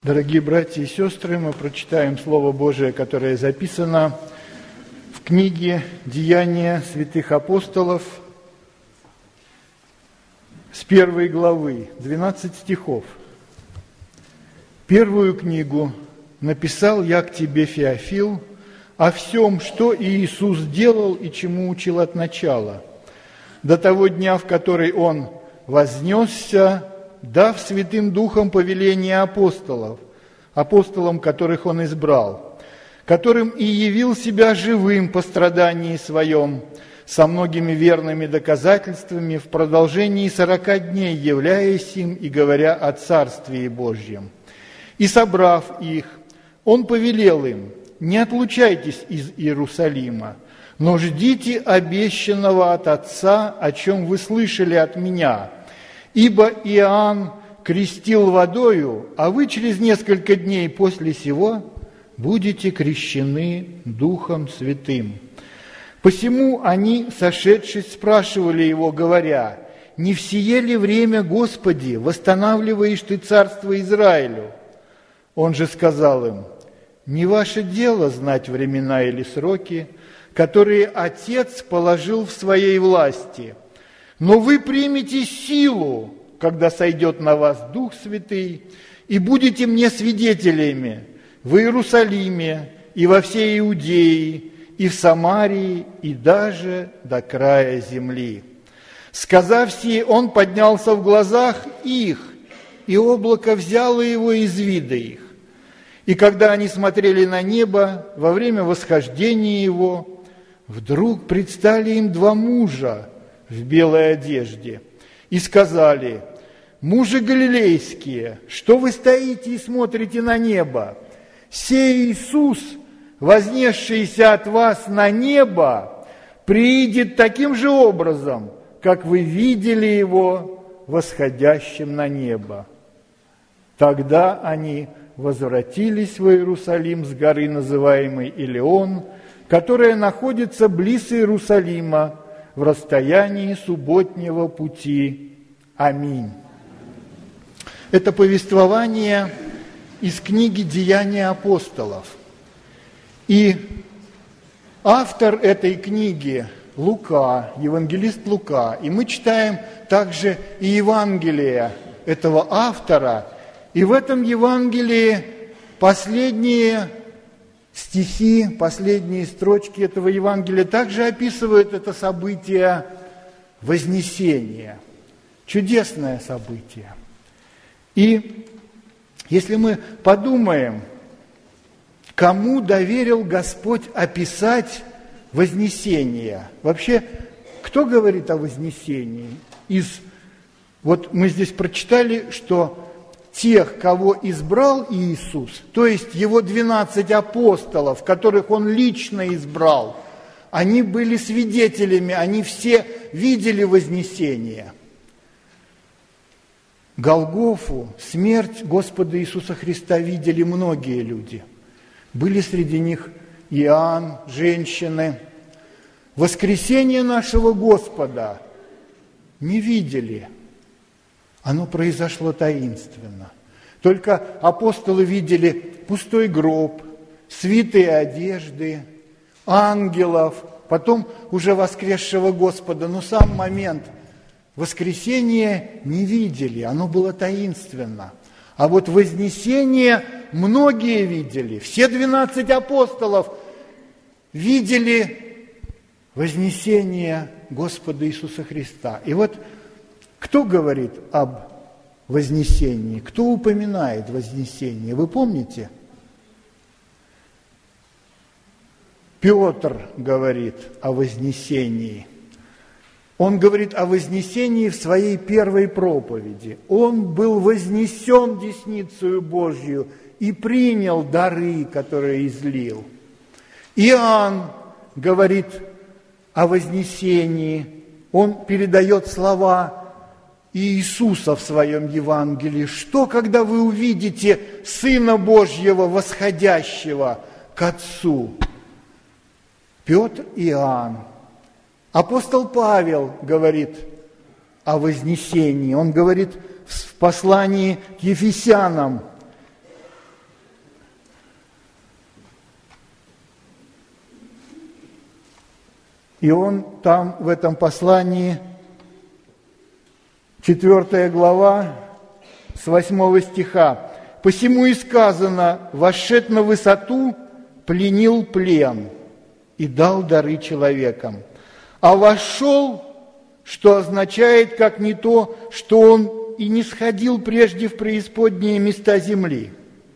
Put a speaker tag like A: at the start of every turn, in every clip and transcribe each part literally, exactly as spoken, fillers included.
A: Дорогие братья и сестры, мы прочитаем Слово Божие, которое записано в книге «Деяния святых апостолов» с первой главы, двенадцать стихов. «Первую книгу написал я к тебе, Феофил, о всем, что Иисус делал и чему учил от начала, до того дня, в который Он вознесся, дав Святым Духом повеление апостолов, апостолам, которых Он избрал, которым и явил себя живым по страдании Своем, со многими верными доказательствами в продолжении сорока дней, являясь им и говоря о Царствии Божьем. И, собрав их, Он повелел им: не отлучайтесь из Иерусалима, но ждите обещанного от Отца, о чем вы слышали от Меня. Ибо Иоанн крестил водою, а вы через несколько дней после сего будете крещены Духом Святым». Посему они, сошедшись, спрашивали его, говоря: «Не в сие ли время, Господи, восстанавливаешь Ты царство Израилю?» Он же сказал им: «Не ваше дело знать времена или сроки, которые Отец положил в Своей власти, но вы примете силу, когда сойдет на вас Дух Святый, и будете мне свидетелями в Иерусалиме и во всей Иудее, и в Самарии, и даже до края земли». Сказав сие, Он поднялся в глазах их, и облако взяло его из вида их. И когда они смотрели на небо во время восхождения Его, вдруг предстали им два мужа в белой одежде и сказали: «Мужи галилейские, что вы стоите и смотрите на небо? Сей Иисус, вознесшийся от вас на небо, приидет таким же образом, как вы видели Его восходящим на небо». Тогда они возвратились в Иерусалим с горы, называемой Илион, которая находится близ Иерусалима, в расстоянии субботнего пути. Аминь. Это повествование из книги «Деяния апостолов». И автор этой книги Лука, евангелист Лука. И мы читаем также и Евангелие этого автора. И в этом Евангелии последние стихи, последние строчки этого Евангелия также описывают это событие Вознесения. Чудесное событие. И если мы подумаем, кому доверил Господь описать Вознесение? Вообще, кто говорит о Вознесении? Из, вот мы здесь прочитали, что тех, кого избрал Иисус, то есть Его двенадцать апостолов, которых Он лично избрал, они были свидетелями, они все видели Вознесение. Голгофу, смерть Господа Иисуса Христа видели многие люди. Были среди них Иоанн, женщины. Воскресение нашего Господа не видели. Оно произошло таинственно. Только апостолы видели пустой гроб, свитые одежды, ангелов, потом уже воскресшего Господа. Но сам момент воскресения не видели, оно было таинственно. А вот Вознесение многие видели. Все двенадцать апостолов видели Вознесение Господа Иисуса Христа. И вот кто говорит об Вознесении? Кто упоминает Вознесение? Вы помните? Петр говорит о Вознесении. Он говорит о Вознесении в своей первой проповеди. Он был вознесен десницею Божью и принял дары, которые излил. Иоанн говорит о Вознесении. Он передает слова Иисуса в своем Евангелии. Что, когда вы увидите Сына Божьего, восходящего к Отцу? Петр и Иоанн. Апостол Павел говорит о Вознесении. Он говорит в послании к Ефесянам: И он там, в этом послании, четвёртая глава, с восьмого стиха. «Посему и сказано, вошед на высоту, пленил плен и дал дары человекам. А вошел, что означает, как не то, что он и не сходил прежде в преисподние места земли.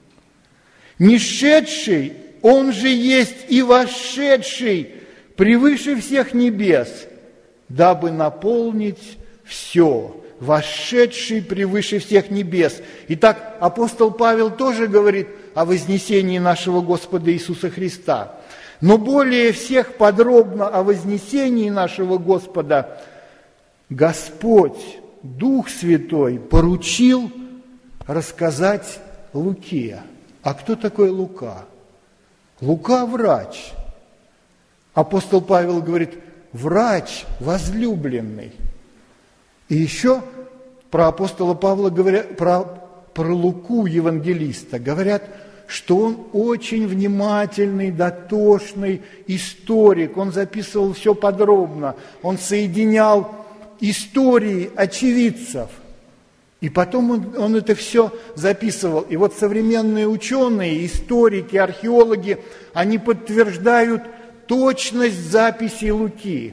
A: Не шедший, он же есть и вошедший превыше всех небес, дабы наполнить все». Вошедший превыше всех небес. Итак, апостол Павел тоже говорит о вознесении нашего Господа Иисуса Христа. Но более всех подробно о вознесении нашего Господа Господь, Дух Святой, поручил рассказать Луке. А кто такой Лука? Лука – врач. Апостол Павел говорит, врач возлюбленный. И еще про апостола Павла говорят, про, про Луку, евангелиста, говорят, что он очень внимательный, дотошный историк. Он записывал все подробно. Он соединял истории очевидцев. И потом он, он это все записывал. И вот современные ученые, историки, археологи, они подтверждают точность записей Луки.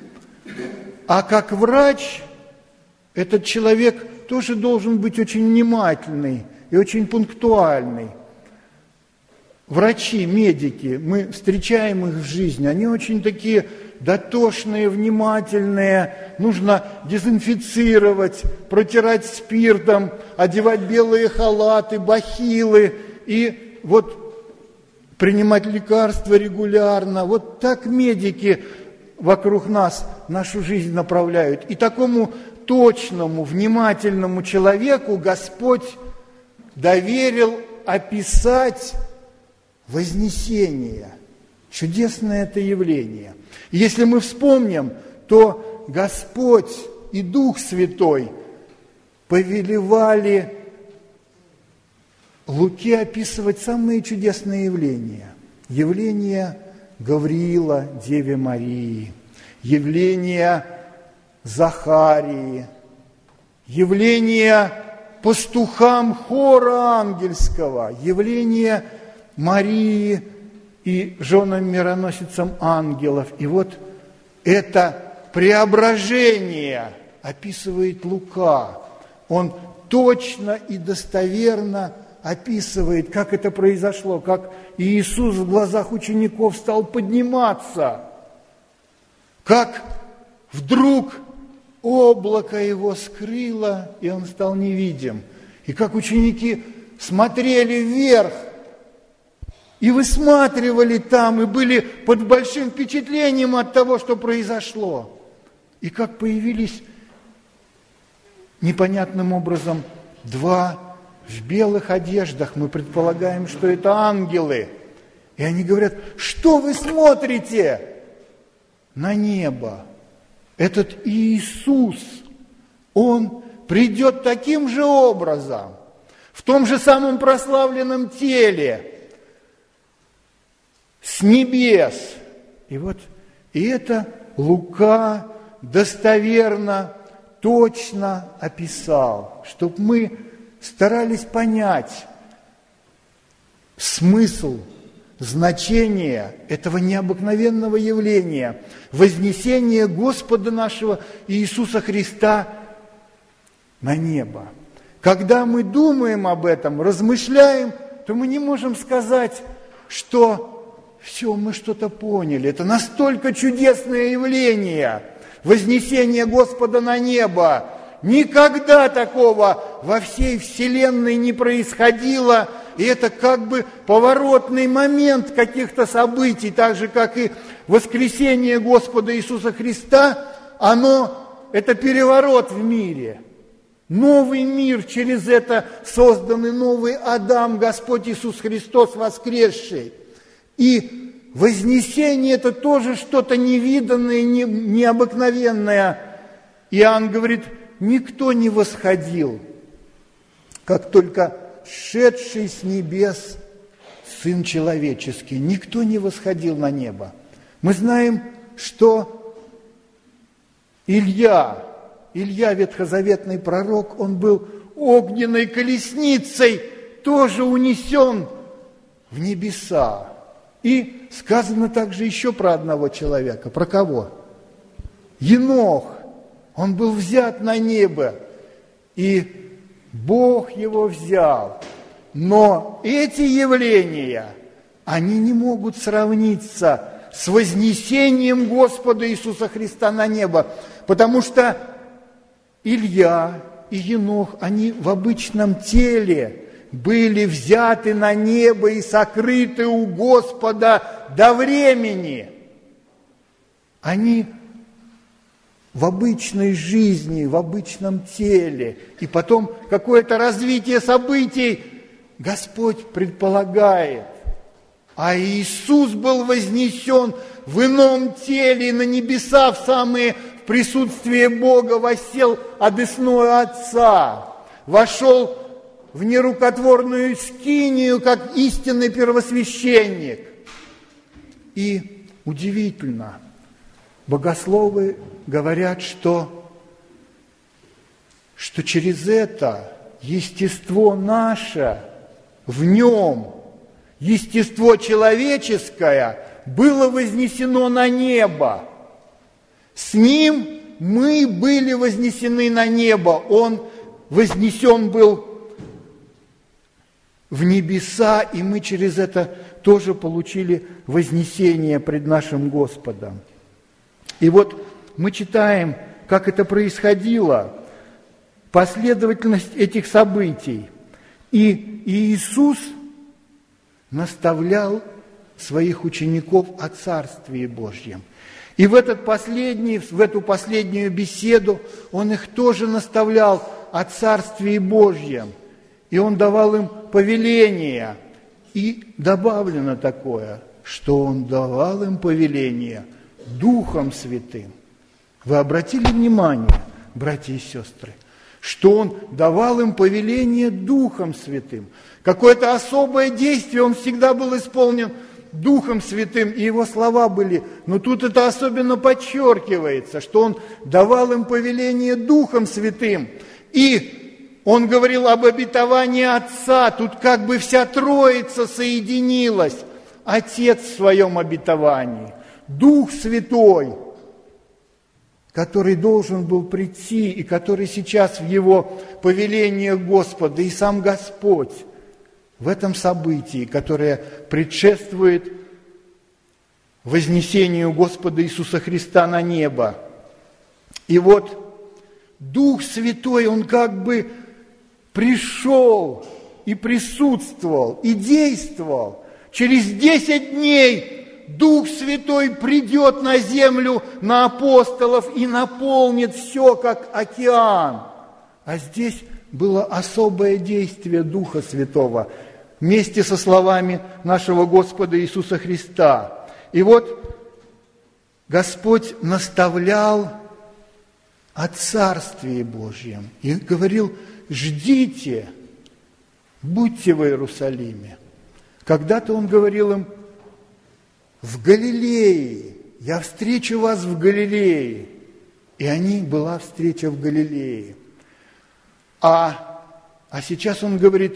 A: А как врач, этот человек тоже должен быть очень внимательный и очень пунктуальный. Врачи, медики, мы встречаем их в жизни, они очень такие дотошные, внимательные, нужно дезинфицировать, протирать спиртом, одевать белые халаты, бахилы и вот принимать лекарства регулярно. Вот так медики вокруг нас нашу жизнь направляют. И такому точному, внимательному человеку Господь доверил описать вознесение. Чудесное это явление. И если мы вспомним, то Господь и Дух Святой повелевали Луке описывать самые чудесные явления. Явление Гавриила, Деве Марии, явление Захарии, явление пастухам хора ангельского, явление Марии и женам-мироносицам ангелов. И вот это преображение описывает Лука. Он точно и достоверно описывает, как это произошло, как Иисус в глазах учеников стал подниматься, как вдруг облако его скрыло, и он стал невидим. И как ученики смотрели вверх и высматривали там, и были под большим впечатлением от того, что произошло. И как появились непонятным образом два в белых одеждах, мы предполагаем, что это ангелы. И они говорят, что вы смотрите на небо? Этот Иисус, Он придет таким же образом, в том же самом прославленном теле, с небес. И вот и это Лука достоверно, точно описал, чтобы мы старались понять смысл, значение этого необыкновенного явления, вознесения Господа нашего Иисуса Христа на небо. Когда мы думаем об этом, размышляем, то мы не можем сказать, что все, мы что-то поняли. Это настолько чудесное явление, вознесение Господа на небо. Никогда такого во всей вселенной не происходило. И это как бы поворотный момент каких-то событий, так же, как и воскресение Господа Иисуса Христа, оно, это переворот в мире. Новый мир, через это созданный новый Адам, Господь Иисус Христос воскресший. И вознесение – это тоже что-то невиданное, не, необыкновенное. Иоанн говорит, никто не восходил, как только шедший с небес Сын Человеческий. Никто не восходил на небо. Мы знаем, что Илья, Илья, ветхозаветный пророк, он был огненной колесницей, тоже унесен в небеса. И сказано также еще про одного человека. Про кого? Енох. Он был взят на небо, и Бог его взял. Но эти явления, они не могут сравниться с вознесением Господа Иисуса Христа на небо, потому что Илья и Енох, они в обычном теле были взяты на небо и сокрыты у Господа до времени. Они в обычной жизни, в обычном теле. И потом какое-то развитие событий Господь предполагает. А Иисус был вознесен в ином теле на небеса, в самые в присутствие Бога, воссел одесную Отца, вошел в нерукотворную скинию, как истинный первосвященник. И удивительно, богословы говорят, что, что через это естество наше в нем, естество человеческое, было вознесено на небо. С ним мы были вознесены на небо. Он вознесен был в небеса, и мы через это тоже получили вознесение пред нашим Господом. И вот мы читаем, как это происходило, последовательность этих событий. И Иисус наставлял своих учеников о Царствии Божьем. И в, этот последний, в эту последнюю беседу Он их тоже наставлял о Царствии Божьем. И Он давал им повеление. И добавлено такое, что Он давал им повеление Духом Святым. Вы обратили внимание, братья и сестры, что Он давал им повеление Духом Святым. Какое-то особое действие, Он всегда был исполнен Духом Святым, и Его слова были, но тут это особенно подчеркивается, что Он давал им повеление Духом Святым. И Он говорил об обетовании Отца, тут как бы вся Троица соединилась. Отец в своем обетовании, Дух Святой, который должен был прийти, и который сейчас в Его повелениях Господа, и сам Господь в этом событии, которое предшествует вознесению Господа Иисуса Христа на небо. И вот Дух Святой, Он как бы пришел и присутствовал, и действовал. Через десять дней Дух Святой придет на землю, на апостолов и наполнит все, как океан. А здесь было особое действие Духа Святого вместе со словами нашего Господа Иисуса Христа. И вот Господь наставлял о Царствии Божьем и говорил: ждите, будьте в Иерусалиме. Когда-то Он говорил им: в Галилее, я встречу вас в Галилее. И они, была встреча в Галилее. А, а сейчас Он говорит: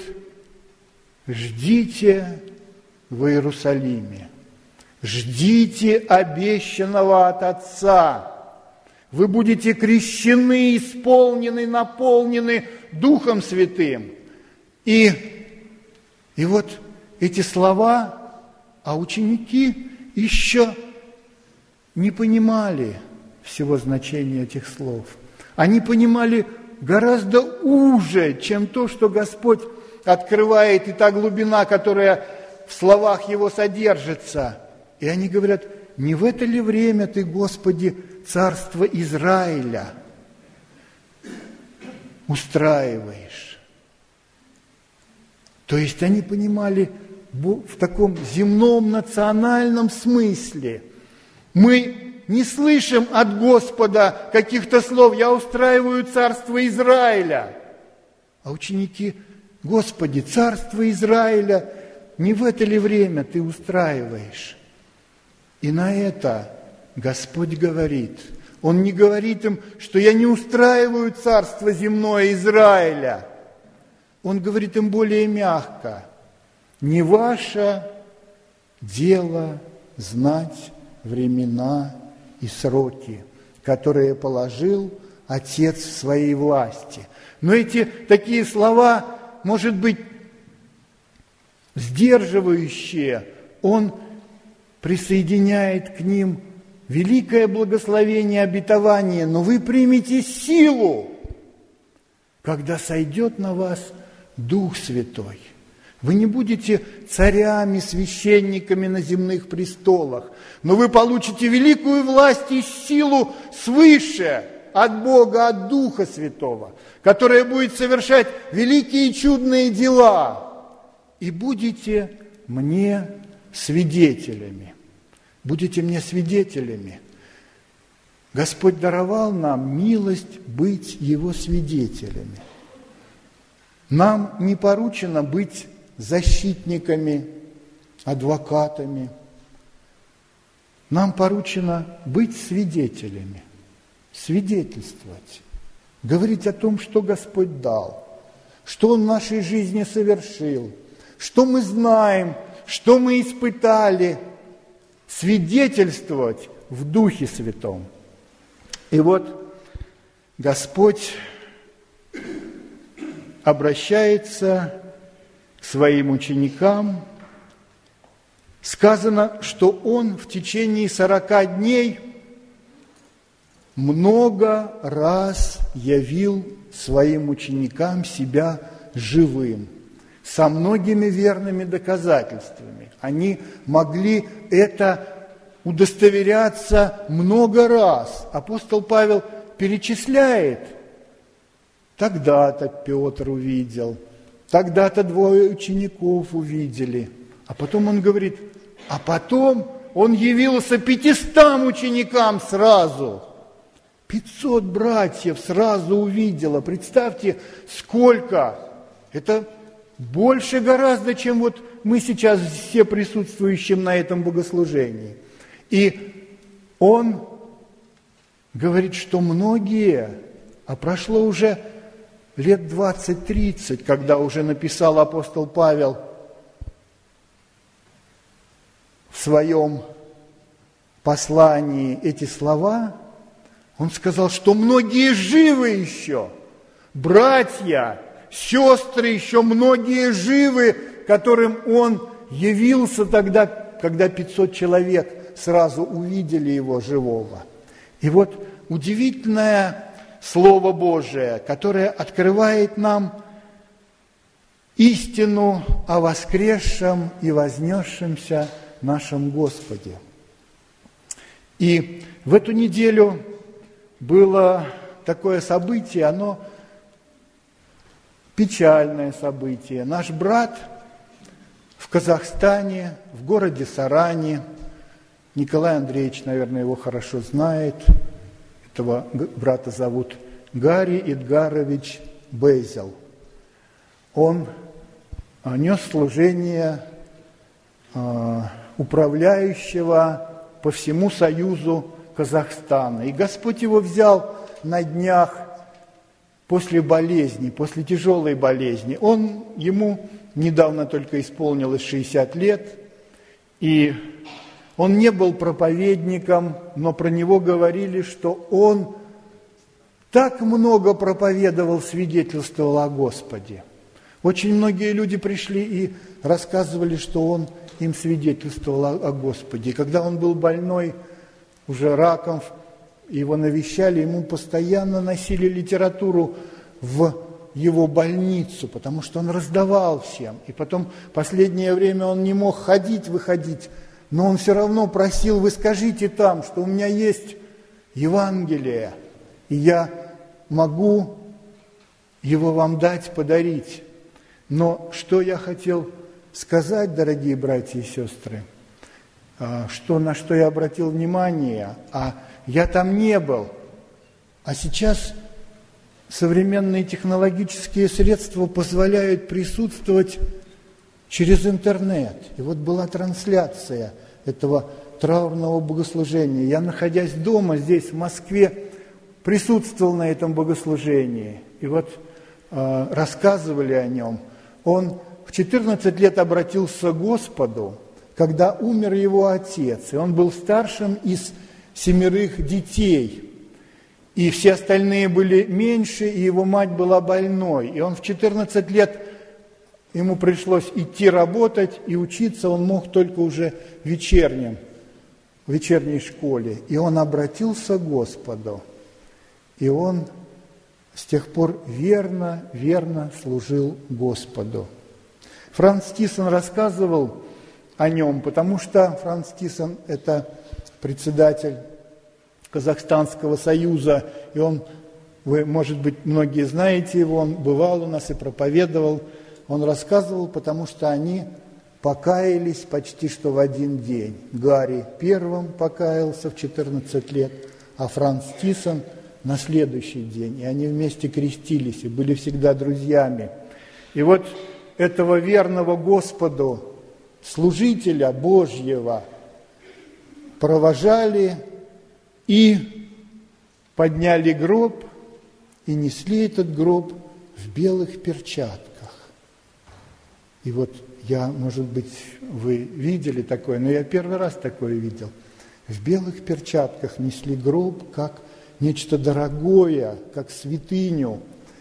A: ждите в Иерусалиме, ждите обещанного от Отца. Вы будете крещены, исполнены, наполнены Духом Святым. И, и вот эти слова, а ученики еще не понимали всего значения этих слов. Они понимали гораздо уже, чем то, что Господь открывает, и та глубина, которая в словах Его содержится. И они говорят: не в это ли время Ты, Господи, царство Израиля устраиваешь? То есть они понимали в таком земном национальном смысле. Мы не слышим от Господа каких-то слов: я устраиваю царство Израиля. А ученики: Господи, царство Израиля, не в это ли время Ты устраиваешь? И на это Господь говорит. Он не говорит им, что я не устраиваю царство земное Израиля. Он говорит им более мягко. Не ваше дело знать времена и сроки, которые положил Отец в своей власти. Но эти такие слова, может быть, сдерживающие, он присоединяет к ним великое благословение, обетование, но вы примете силу, когда сойдет на вас Дух Святой. Вы не будете царями, священниками на земных престолах, но вы получите великую власть и силу свыше, от Бога, от Духа Святого, которая будет совершать великие и чудные дела, и будете мне свидетелями. Будете мне свидетелями. Господь даровал нам милость быть Его свидетелями. Нам не поручено быть защитниками, адвокатами. Нам поручено быть свидетелями, свидетельствовать, говорить о том, что Господь дал, что Он в нашей жизни совершил, что мы знаем, что мы испытали, свидетельствовать в Духе Святом. И вот Господь обращается к своим ученикам. Сказано, что Он в течение сорока дней много раз явил своим ученикам себя живым, со многими верными доказательствами. Они могли это удостоверяться много раз. Апостол Павел перечисляет: тогда-то Петр увидел, тогда-то двое учеников увидели. А потом он говорит: а потом он явился пятистам ученикам сразу. Пятьсот братьев сразу увидело. Представьте, сколько. Это больше гораздо, чем вот мы сейчас все присутствующие на этом богослужении. И он говорит, что многие, а прошло уже лет двадцать-тридцать, когда уже написал апостол Павел в своем послании эти слова, он сказал, что многие живы еще, братья, сестры еще многие живы, которым он явился тогда, когда пятьсот человек сразу увидели его живого. И вот удивительное Слово Божие, которое открывает нам истину о воскресшем и вознесшемся нашем Господе. И в эту неделю было такое событие, оно печальное событие. Наш брат в Казахстане, в городе Саране, Николай Андреевич, наверное, его хорошо знает, этого брата зовут Гарри Эдгарович Безел. Он нес служение управляющего по всему Союзу Казахстана. И Господь его взял на днях после болезни, после тяжелой болезни. Он, ему недавно только исполнилось шестьдесят лет, и он не был проповедником, но про него говорили, что он так много проповедовал, свидетельствовал о Господе. Очень многие люди пришли и рассказывали, что он им свидетельствовал о, о Господе. И когда он был больной, уже раком, его навещали, ему постоянно носили литературу в его больницу, потому что он раздавал всем. И потом последнее время он не мог ходить, выходить, но он все равно просил: вы скажите там, что у меня есть Евангелие, и я могу его вам дать, подарить. Но что я хотел сказать, дорогие братья и сестры, что, на что я обратил внимание, а я там не был, а сейчас современные технологические средства позволяют присутствовать через интернет. И вот была трансляция этого траурного богослужения. Я, находясь дома здесь, в Москве, присутствовал на этом богослужении. И вот э, рассказывали о нем. Он в четырнадцать лет обратился к Господу, когда умер его отец. И он был старшим из семерых детей. И все остальные были меньше, и его мать была больной. И он в четырнадцать лет, ему пришлось идти работать и учиться, он мог только уже в вечернем, в вечерней школе. И он обратился к Господу. И он с тех пор верно, верно служил Господу. Франц Тисон рассказывал о нем, потому что Франц Тисон – это председатель Казахстанского союза, и он, вы, может быть, многие знаете его, он бывал у нас и проповедовал. Он рассказывал, потому что они покаялись почти что в один день. Гарри первым покаялся в четырнадцать лет, а Франц Тисон на следующий день. И они вместе крестились и были всегда друзьями. И вот этого верного Господу, служителя Божьего, провожали и подняли гроб, и несли этот гроб в белых перчатках. И вот я, может быть, вы видели такое, но я первый раз такое видел. В белых перчатках несли гроб, как нечто дорогое, как святыню.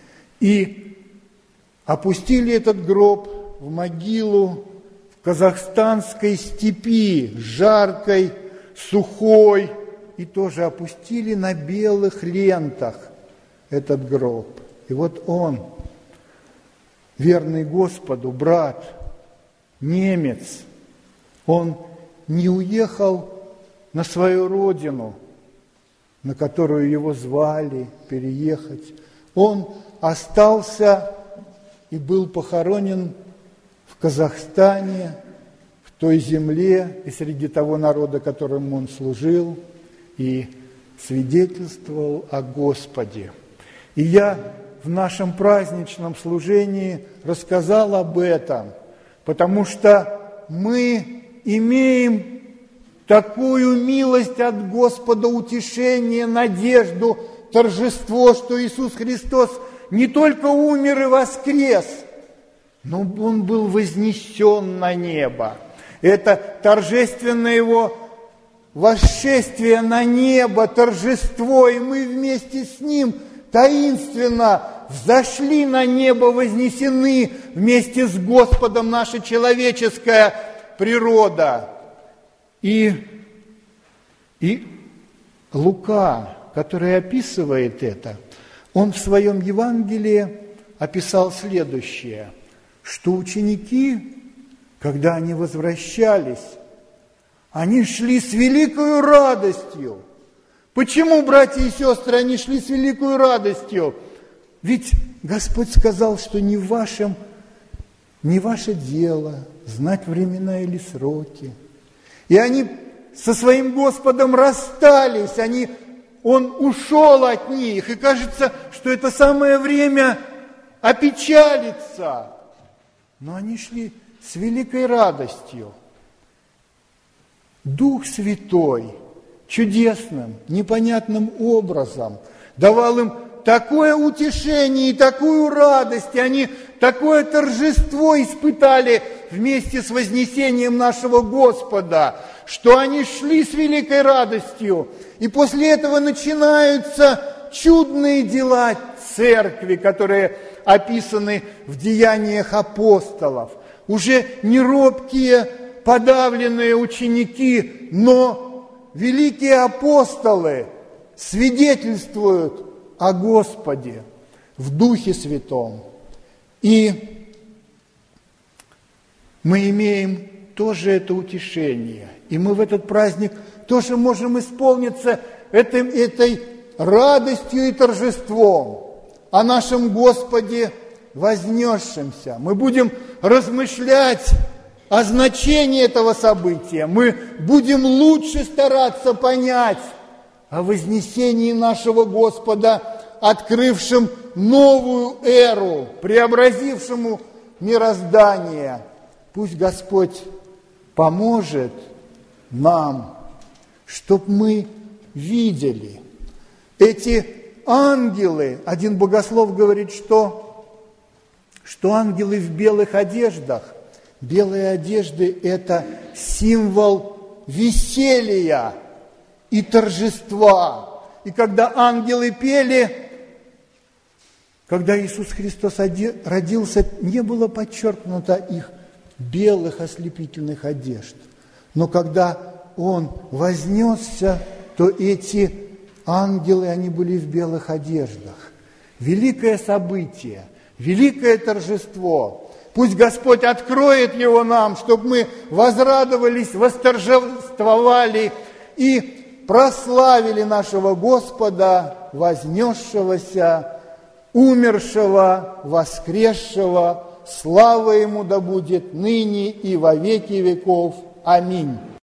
A: И опустили этот гроб в могилу в казахстанской степи, жаркой, сухой, и тоже опустили на белых лентах этот гроб. И вот он, верный Господу, брат, немец, он не уехал на свою родину, на которую его звали переехать. Он остался и был похоронен в Казахстане, в той земле и среди того народа, которому он служил, и свидетельствовал о Господе. И я в нашем праздничном служении рассказал об этом, потому что мы имеем такую милость от Господа, утешение, надежду, торжество, что Иисус Христос не только умер и воскрес, но Он был вознесен на небо. Это торжественное Его восшествие на небо, торжество, и мы вместе с Ним таинственно взошли на небо, вознесены вместе с Господом наша человеческая природа. И, и Лука, который описывает это, он в своем Евангелии описал следующее, что ученики, когда они возвращались, они шли с великою радостью. Почему, братья и сестры, они шли с великою радостью? Ведь Господь сказал, что не вашим, не ваше дело знать времена или сроки. И они со своим Господом расстались, они, Он ушел от них, и кажется, что это самое время опечалиться. Но они шли с великой радостью. Дух Святой чудесным, непонятным образом давал им такое утешение и такую радость, и они такое торжество испытали вместе с вознесением нашего Господа, что они шли с великой радостью. И после этого начинаются чудные дела церкви, которые описаны в деяниях апостолов. Уже не робкие, подавленные ученики, но великие апостолы свидетельствуют о Господе в Духе Святом. И мы имеем тоже это утешение. И мы в этот праздник тоже можем исполниться этой, этой радостью и торжеством о нашем Господе вознесшемся. Мы будем размышлять о значении этого события. Мы будем лучше стараться понять о вознесении нашего Господа, открывшем новую эру, преобразившему мироздание. Пусть Господь поможет нам, чтобы мы видели. Эти ангелы, один богослов говорит, что, что ангелы в белых одеждах. Белые одежды – это символ веселья и торжества. И когда ангелы пели, когда Иисус Христос родился, не было подчеркнуто их белых ослепительных одежд. Но когда Он вознесся, то эти ангелы, они были в белых одеждах. Великое событие, великое торжество. Пусть Господь откроет его нам, чтобы мы возрадовались, восторжествовали и прославили нашего Господа, вознесшегося, умершего, воскресшего. Слава Ему да будет ныне и во веки веков. Аминь.